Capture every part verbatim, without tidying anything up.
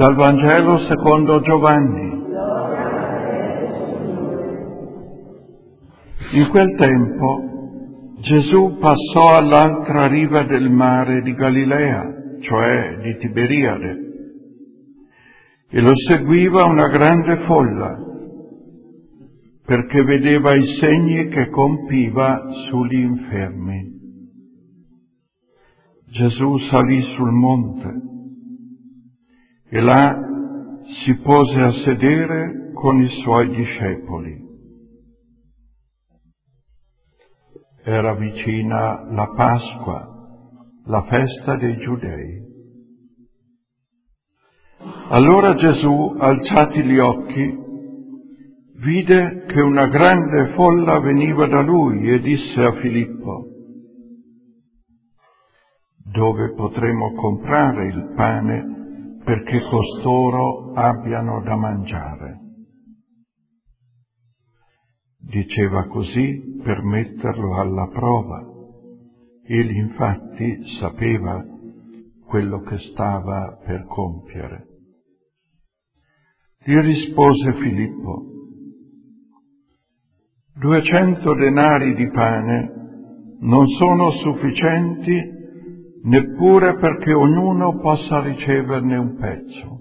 Dal Vangelo secondo Giovanni. In quel tempo Gesù passò all'altra riva del mare di Galilea, cioè di Tiberiade, e lo seguiva una grande folla, perché vedeva i segni che compiva sugli infermi. Gesù salì sul monte e là si pose a sedere con i suoi discepoli. Era vicina la Pasqua, la festa dei Giudei. Allora Gesù, alzati gli occhi, vide che una grande folla veniva da lui e disse a Filippo: «Dove potremo comprare il pane perché costoro abbiano da mangiare?» Diceva così per metterlo alla prova. Egli infatti sapeva quello che stava per compiere. Gli rispose Filippo: «Duecento denari di pane non sono sufficienti neppure perché ognuno possa riceverne un pezzo».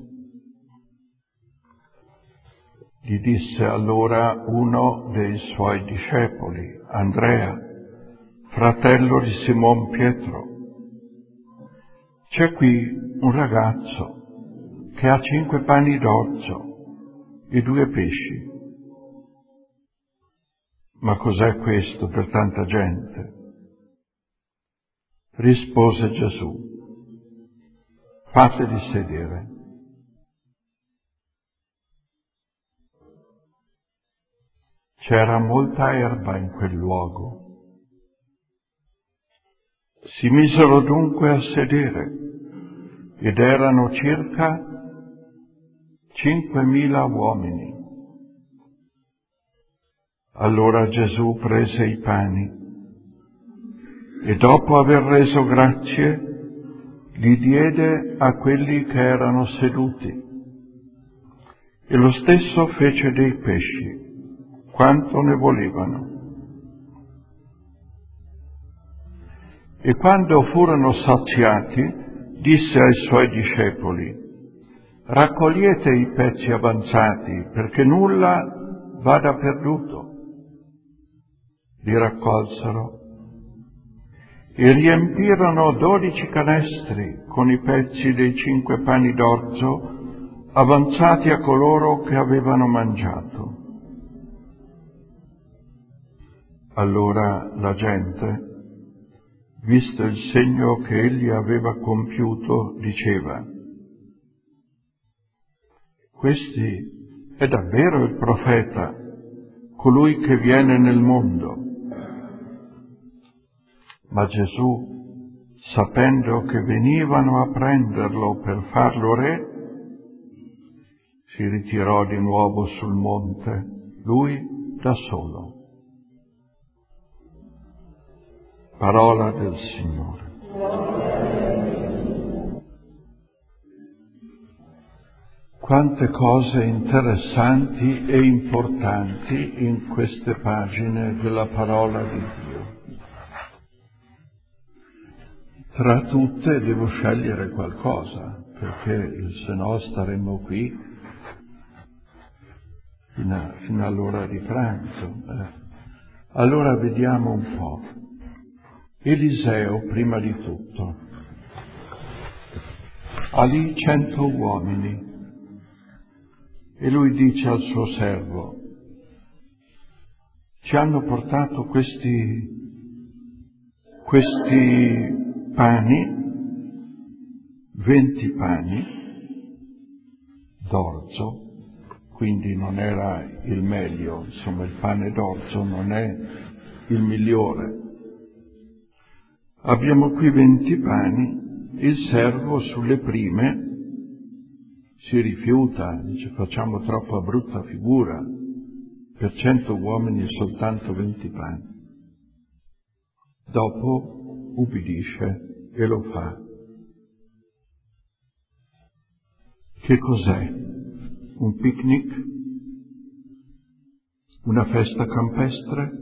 Gli disse allora uno dei suoi discepoli, Andrea, fratello di Simon Pietro: «C'è qui un ragazzo che ha cinque pani d'orzo e due pesci. Ma cos'è questo per tanta gente?» Rispose Gesù: «Fateli sedere». C'era molta erba in quel luogo. Si misero dunque a sedere, ed erano circa cinquemila uomini. Allora Gesù prese i pani e dopo aver reso grazie li diede a quelli che erano seduti, e lo stesso fece dei pesci, quanto ne volevano. E quando furono saziati, disse ai suoi discepoli: «Raccogliete i pezzi avanzati, perché nulla vada perduto». Li raccolsero e riempirono dodici canestri con i pezzi dei cinque pani d'orzo avanzati a coloro che avevano mangiato. Allora la gente, visto il segno che egli aveva compiuto, diceva: «Questi è davvero il profeta, colui che viene nel mondo». Ma Gesù, sapendo che venivano a prenderlo per farlo re, si ritirò di nuovo sul monte, lui da solo. Parola del Signore. Quante cose interessanti e importanti in queste pagine della parola di Dio. Tra tutte devo scegliere qualcosa, perché se no staremmo qui fino, a, fino all'ora di pranzo. Eh. Allora vediamo un po'. Eliseo, prima di tutto, ha lì cento uomini e lui dice al suo servo: «Ci hanno portato questi, questi pani, venti pani d'orzo», quindi non era il meglio, insomma il pane d'orzo non è il migliore. «Abbiamo qui venti pani». Il servo sulle prime si rifiuta, dice: «Facciamo troppa brutta figura, per cento uomini soltanto venti pani». Dopo ubbidisce e lo fa. Che cos'è? Un picnic? Una festa campestre?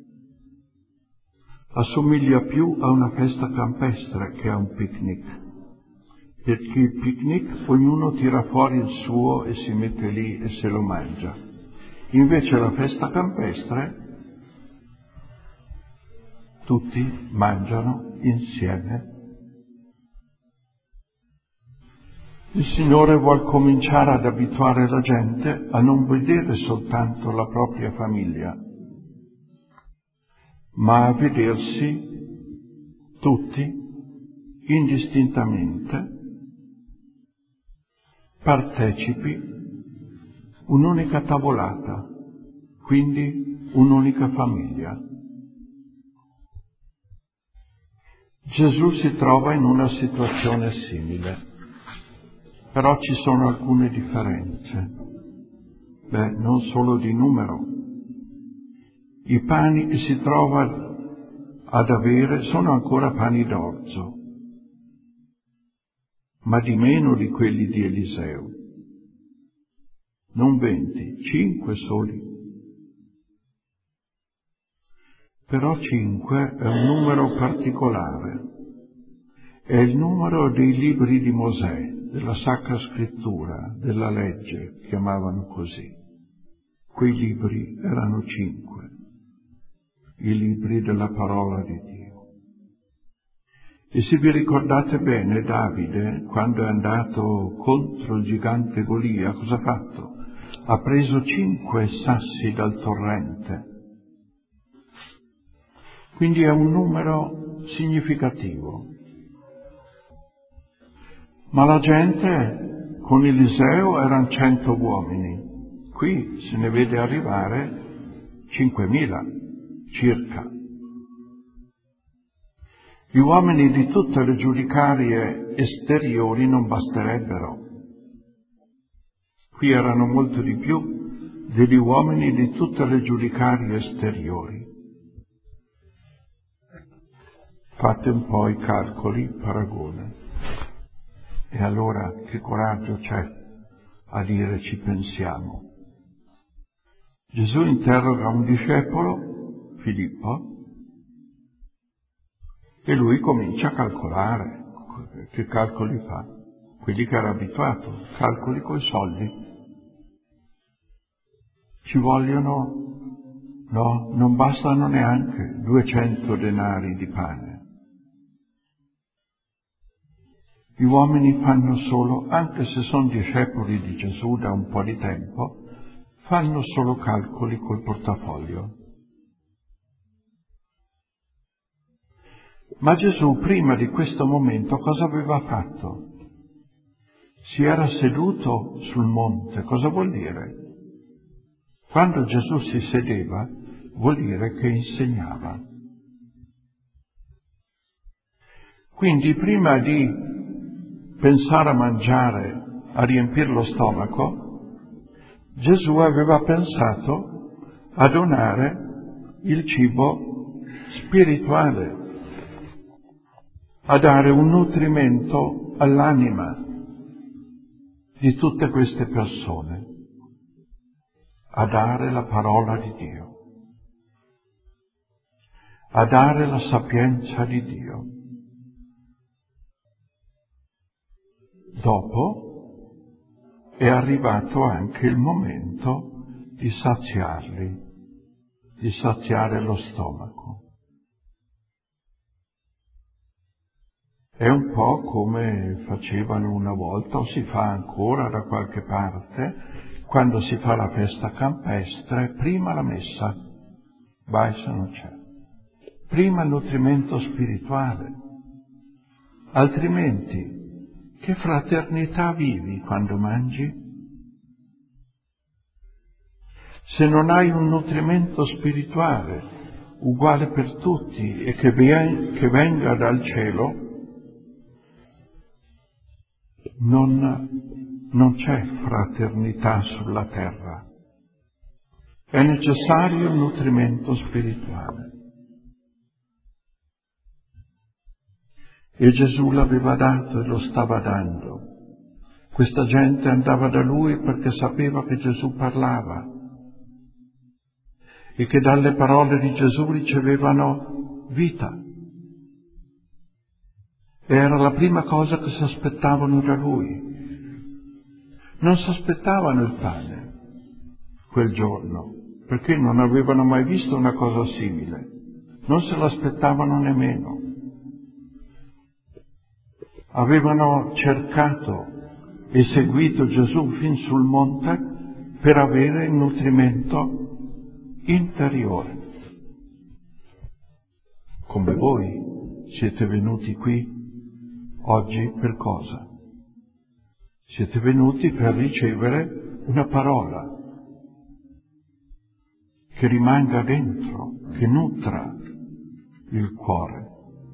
Assomiglia più a una festa campestre che a un picnic, perché il picnic ognuno tira fuori il suo e si mette lì e se lo mangia. Invece la festa campestre tutti mangiano insieme. Il Signore vuol cominciare ad abituare la gente a non vedere soltanto la propria famiglia, ma a vedersi tutti indistintamente partecipi un'unica tavolata, quindi un'unica famiglia. Gesù si trova in una situazione simile, però ci sono alcune differenze. Beh, non solo di numero. I pani che si trova ad avere sono ancora pani d'orzo, ma di meno di quelli di Eliseo. Non venti, cinque soli. Però cinque è un numero particolare. È il numero dei libri di Mosè, della Sacra Scrittura, della legge, chiamavano così. Quei libri erano cinque, i libri della parola di Dio. E se vi ricordate bene, Davide, quando è andato contro il gigante Golia, cosa ha fatto? Ha preso cinque sassi dal torrente. Quindi è un numero significativo. Ma la gente con Eliseo erano cento uomini. Qui se ne vede arrivare cinquemila circa. Gli uomini di tutte le giudicarie esteriori non basterebbero. Qui erano molto di più degli uomini di tutte le giudicarie esteriori. Fate un po' i calcoli, paragone. E allora che coraggio c'è a dire ci pensiamo? Gesù interroga un discepolo, Filippo, e lui comincia a calcolare. Che calcoli fa? Quelli che era abituato, calcoli coi soldi. Ci vogliono, no, non bastano neanche duecento denari di pane. Gli uomini fanno solo, anche se sono discepoli di Gesù da un po' di tempo, fanno solo calcoli col portafoglio. Ma Gesù prima di questo momento cosa aveva fatto? Si era seduto sul monte. Cosa vuol dire? Quando Gesù si sedeva, vuol dire che insegnava. Quindi prima di pensare a mangiare, a riempire lo stomaco, Gesù aveva pensato a donare il cibo spirituale, a dare un nutrimento all'anima di tutte queste persone, a dare la parola di Dio, a dare la sapienza di Dio. Dopo è arrivato anche il momento di saziarli, di saziare lo stomaco. È un po' come facevano una volta, o si fa ancora da qualche parte, quando si fa la festa campestre, prima la messa, vai se non c'è, prima il nutrimento spirituale, altrimenti che fraternità vivi quando mangi? Se non hai un nutrimento spirituale uguale per tutti e che, vien- che venga dal cielo, non, non c'è fraternità sulla terra. È necessario il nutrimento spirituale. E Gesù l'aveva dato e lo stava dando Questa gente andava da lui perché sapeva che Gesù parlava e che dalle parole di Gesù ricevevano vita. Era la prima cosa che si aspettavano da lui. Non si aspettavano il pane quel giorno, perché non avevano mai visto una cosa simile. Non se l'aspettavano nemmeno. Avevano cercato e seguito Gesù fin sul monte per avere il nutrimento interiore. Come voi siete venuti qui oggi per cosa? Siete venuti per ricevere una parola che rimanga dentro, che nutra il cuore.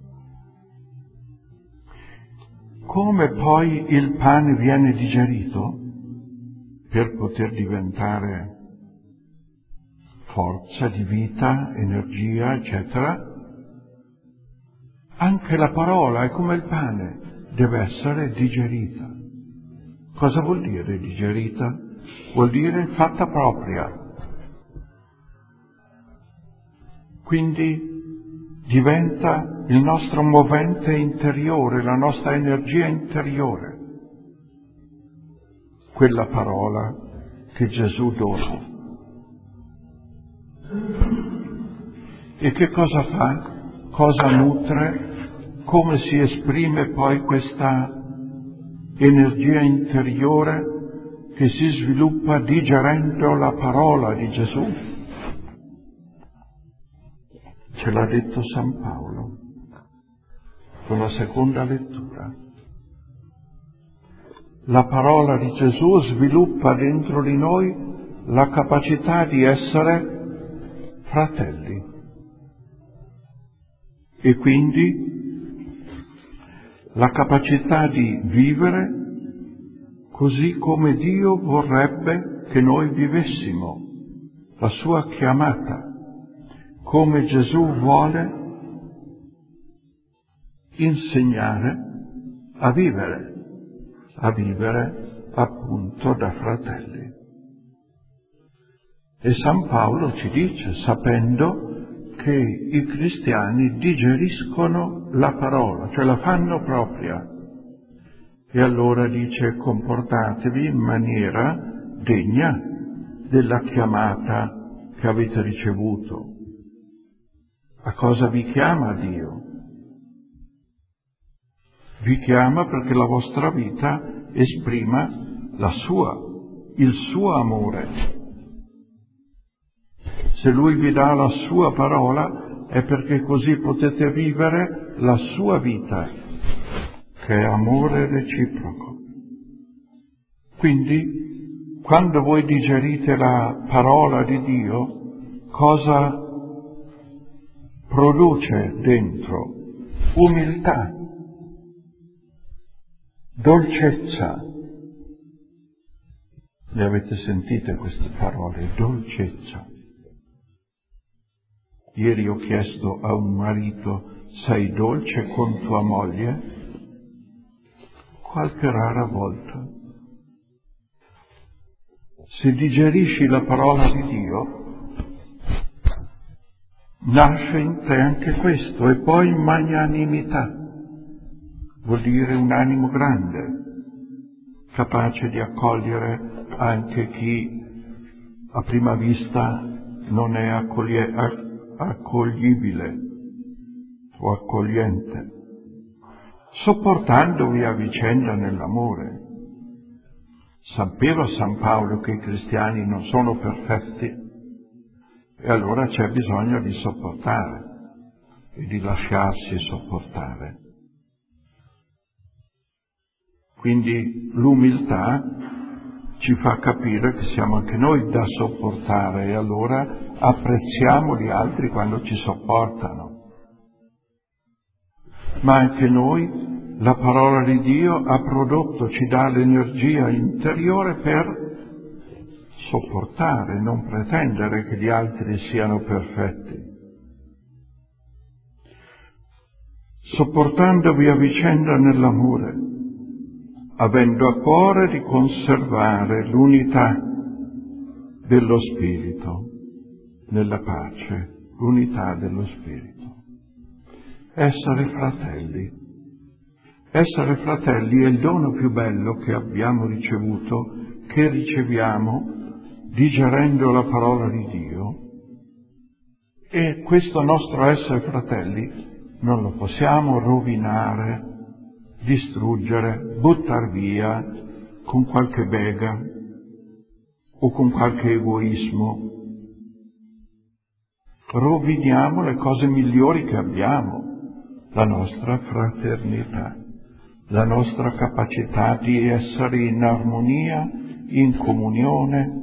Come poi il pane viene digerito per poter diventare forza di vita, energia, eccetera, anche la parola è come il pane, deve essere digerita. Cosa vuol dire digerita? Vuol dire fatta propria. Quindi diventa il nostro movente interiore, la nostra energia interiore, quella parola che Gesù dona. E che cosa fa? Cosa nutre? Come si esprime poi questa energia interiore che si sviluppa digerendo la parola di Gesù? Ce l'ha detto San Paolo con la seconda lettura. La parola di Gesù sviluppa dentro di noi la capacità di essere fratelli e quindi la capacità di vivere così come Dio vorrebbe che noi vivessimo, la sua chiamata, come Gesù vuole insegnare a vivere, a vivere appunto da fratelli. E San Paolo ci dice, sapendo che i cristiani digeriscono la parola, cioè la fanno propria, e allora dice comportatevi in maniera degna della chiamata che avete ricevuto. A cosa vi chiama Dio? Vi chiama perché la vostra vita esprima la sua, il suo amore. Se Lui vi dà la sua parola è perché così potete vivere la sua vita, che è amore reciproco. Quindi, quando voi digerite la parola di Dio, cosa produce dentro? Umiltà, dolcezza. Le avete sentite queste parole? Dolcezza. Ieri ho chiesto a un marito, sei dolce con tua moglie? Qualche rara volta. Se digerisci la parola di Dio, nasce in te anche questo, e poi magnanimità, vuol dire un animo grande, capace di accogliere anche chi a prima vista non è accoglie, accoglibile o accogliente, sopportandovi a vicenda nell'amore. Sapeva San Paolo che i cristiani non sono perfetti, e allora c'è bisogno di sopportare e di lasciarsi sopportare. Quindi l'umiltà ci fa capire che siamo anche noi da sopportare, e allora apprezziamo gli altri quando ci sopportano. Ma anche noi, la parola di Dio ha prodotto, ci dà l'energia interiore per sopportare, non pretendere che gli altri siano perfetti. Sopportandovi a vicenda nell'amore, avendo a cuore di conservare l'unità dello Spirito nella pace, l'unità dello Spirito. Essere fratelli. Essere fratelli è il dono più bello che abbiamo ricevuto, che riceviamo digerendo la parola di Dio, e questo nostro essere fratelli non lo possiamo rovinare, distruggere, buttar via con qualche bega o con qualche egoismo. Roviniamo le cose migliori che abbiamo, la nostra fraternità, la nostra capacità di essere in armonia, in comunione,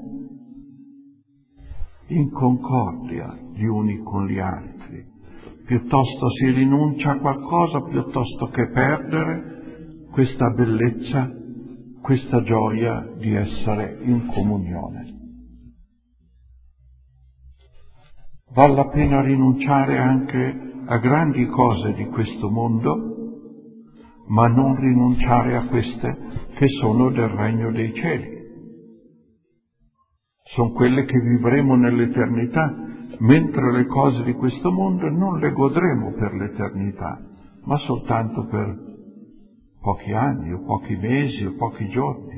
in concordia gli uni con gli altri. Piuttosto si rinuncia a qualcosa piuttosto che perdere questa bellezza, questa gioia di essere in comunione. Vale la pena rinunciare anche a grandi cose di questo mondo, ma non rinunciare a queste che sono del regno dei cieli. Sono quelle che vivremo nell'eternità, mentre le cose di questo mondo non le godremo per l'eternità, ma soltanto per pochi anni, o pochi mesi, o pochi giorni.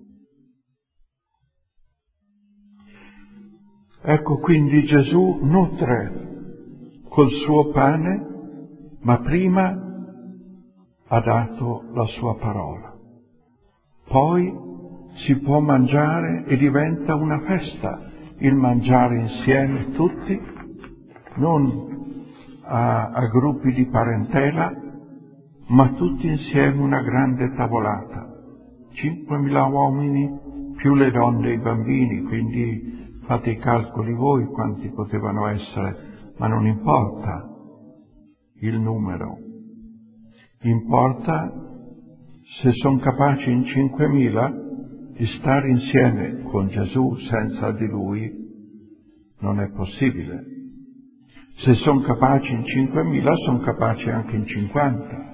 Ecco quindi Gesù nutre col suo pane, ma prima ha dato la sua parola. Poi si può mangiare e diventa una festa il mangiare insieme tutti, non a, a gruppi di parentela, ma tutti insieme una grande tavolata. cinquemila uomini più le donne e i bambini, quindi fate i calcoli voi quanti potevano essere, ma non importa il numero. Importa se sono capaci in cinquemila di stare insieme con Gesù. Senza di Lui non è possibile. Se sono capaci in cinquemila, sono capaci anche in cinquanta.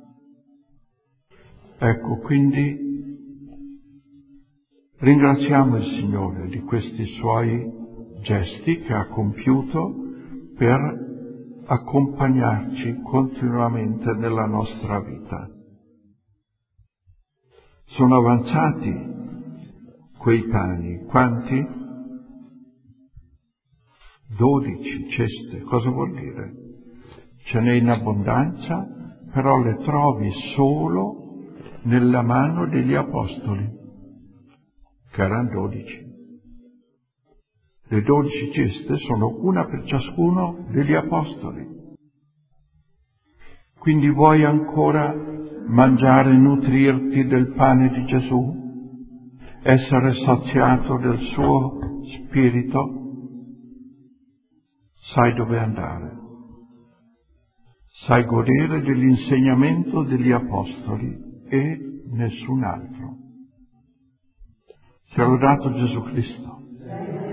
Ecco, quindi ringraziamo il Signore di questi Suoi gesti che ha compiuto per accompagnarci continuamente nella nostra vita. Sono avanzati quei pani. Quanti? Dodici ceste. Cosa vuol dire? Ce n'è in abbondanza, però le trovi solo nella mano degli apostoli, che erano dodici. Le dodici ceste sono una per ciascuno degli apostoli. Quindi vuoi ancora mangiare e nutrirti del pane di Gesù? Essere saziato del suo spirito? Sai dove andare. Sai godere dell'insegnamento degli apostoli e nessun altro. Sia lodato Gesù Cristo.